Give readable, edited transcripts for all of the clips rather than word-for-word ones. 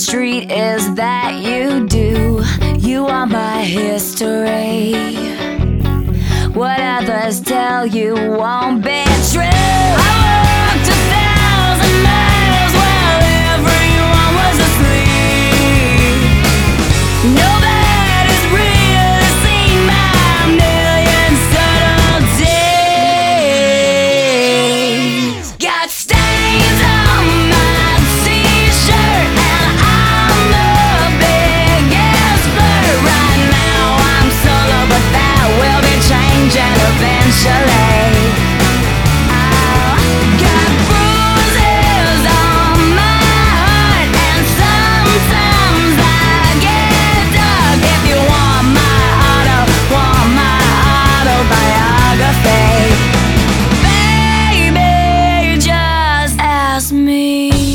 street is that you do. You are my history. What others tell you won't be true. I walked 1,000 miles while everyone was asleep. Nobody's really seen my million subtleties. Got stains on my t-shirt and I'm the biggest flirt. Right now I'm solo, but that will be changing eventually. Got bruises on my heart and sometimes I get dark. If you want my autobiography, baby, just ask me.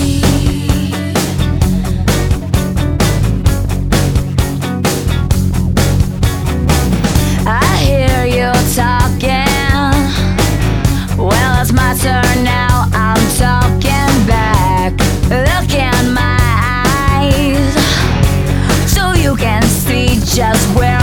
I hear you talking. Well, it's my turn now. I'm talking back. Look in my eyes so you can see just where